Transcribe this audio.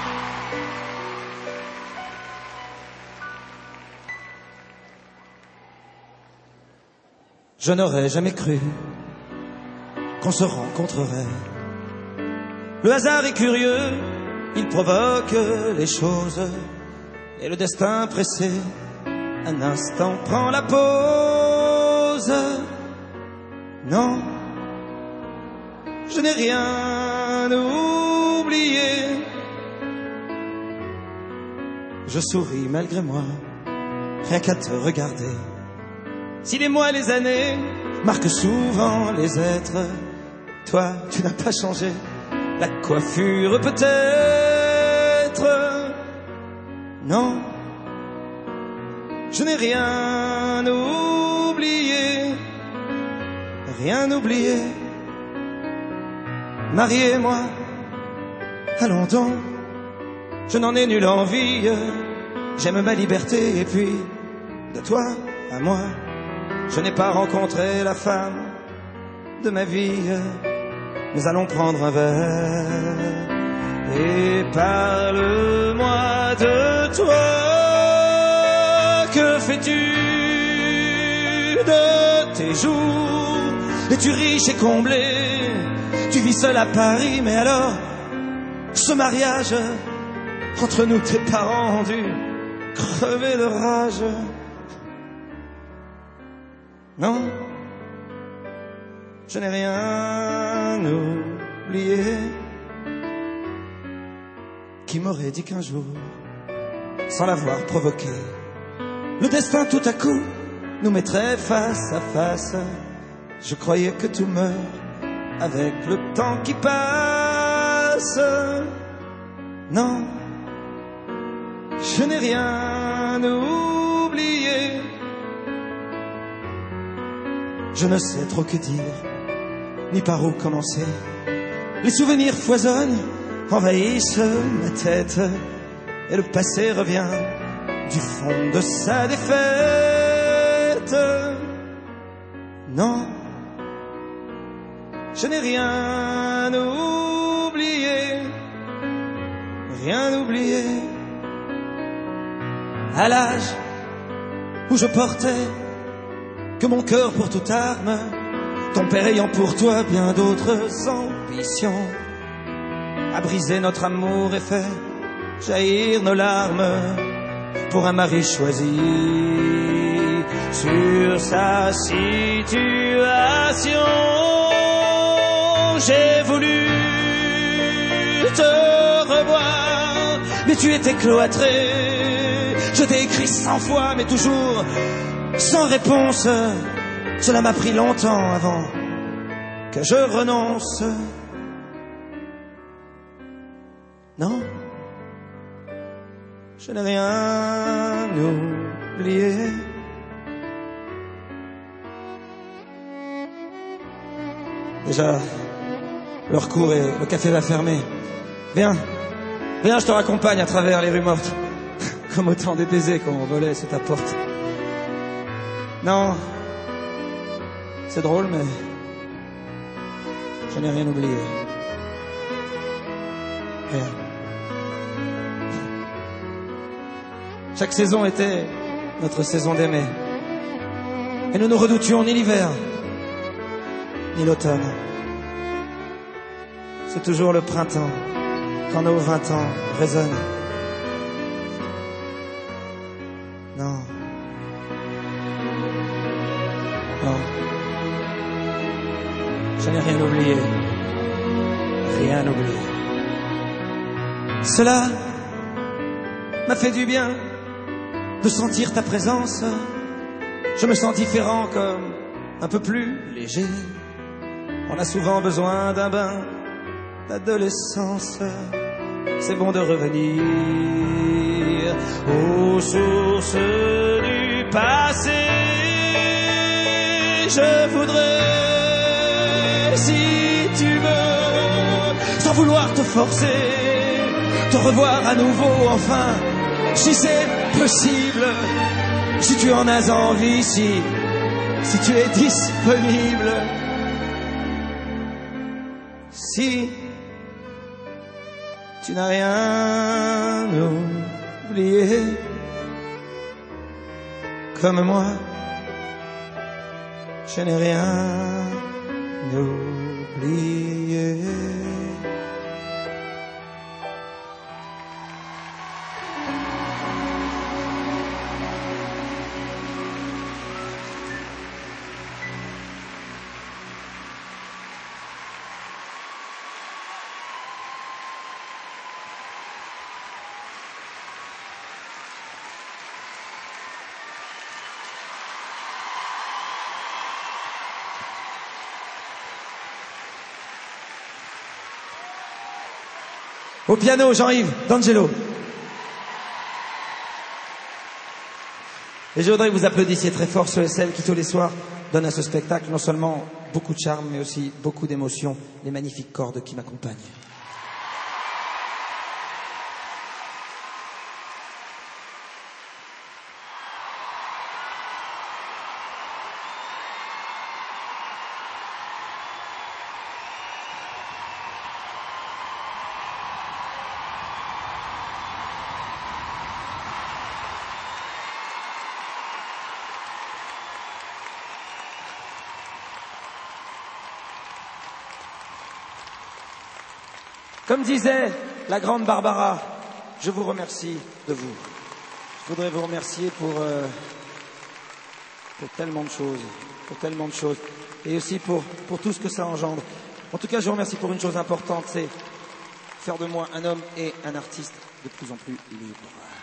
Je n'aurais jamais cru qu'on se rencontrerait. Le hasard est curieux, il provoque les choses. Et le destin pressé, un instant prend la pause. Non, je n'ai rien oublié. Je souris malgré moi, rien qu'à te regarder. Si les mois et les années marquent souvent les êtres, toi, tu n'as pas changé. La coiffure peut-être. Non, je n'ai rien oublié. Rien oublié. Mariez-moi, allons donc. Je n'en ai nulle envie. J'aime ma liberté et puis de toi à moi, je n'ai pas rencontré la femme de ma vie. Nous allons prendre un verre et parle-moi de toi. Que fais-tu de tes jours? Es-tu riche et comblé? Tu vis seul à Paris, mais alors, ce mariage entre nous, tes parents ont dû crever de rage. Non, je n'ai rien oublié. Qui m'aurait dit qu'un jour, sans l'avoir provoqué, le destin tout à coup nous mettrait face à face. Je croyais que tout meurt avec le temps qui passe. Non, je n'ai rien oublié. Je ne sais trop que dire, ni par où commencer. Les souvenirs foisonnent, envahissent ma tête, et le passé revient du fond de sa défaite. Non, je n'ai rien oublié, rien oublié. À l'âge où je portais que mon cœur pour toute arme, ton père ayant pour toi bien d'autres ambitions, a brisé notre amour et fait jaillir nos larmes pour un mari choisi sur sa situation. J'ai voulu te revoir, mais tu étais cloîtré. Je t'ai écrit 100 fois, mais toujours sans réponse. Cela m'a pris longtemps avant que je renonce. Non, je n'ai rien oublié. Déjà, l'heure court et le café va fermer. Viens, viens, je te raccompagne à travers les rues mortes. Comme autant des baisers qu'on volait sous ta porte. Non, c'est drôle, mais je n'ai rien oublié. Rien. Chaque saison était notre saison d'aimer. Et nous ne redoutions ni l'hiver, ni l'automne. C'est toujours le printemps, quand nos 20 ans résonnent. Non. Non. Je n'ai rien oublié. Rien oublié. Cela m'a fait du bien de sentir ta présence. Je me sens différent, comme un peu plus léger. On a souvent besoin d'un bain d'adolescence. C'est bon de revenir aux sources du passé. Je voudrais, si tu veux, sans vouloir te forcer, te revoir à nouveau, enfin, si c'est possible, si tu en as envie, si tu es disponible, si tu n'as rien oublié. Comme moi, je n'ai rien oublié. Au piano, Jean-Yves D'Angelo. Et je voudrais que vous applaudissiez très fort ceux et celles qui tous les soirs donnent à ce spectacle non seulement beaucoup de charme, mais aussi beaucoup d'émotion, les magnifiques cordes qui m'accompagnent. Comme disait la grande Barbara, je vous remercie de vous. Je voudrais vous remercier pour tellement de choses, et aussi pour tout ce que ça engendre. En tout cas, je vous remercie pour une chose importante, c'est faire de moi un homme et un artiste de plus en plus libre.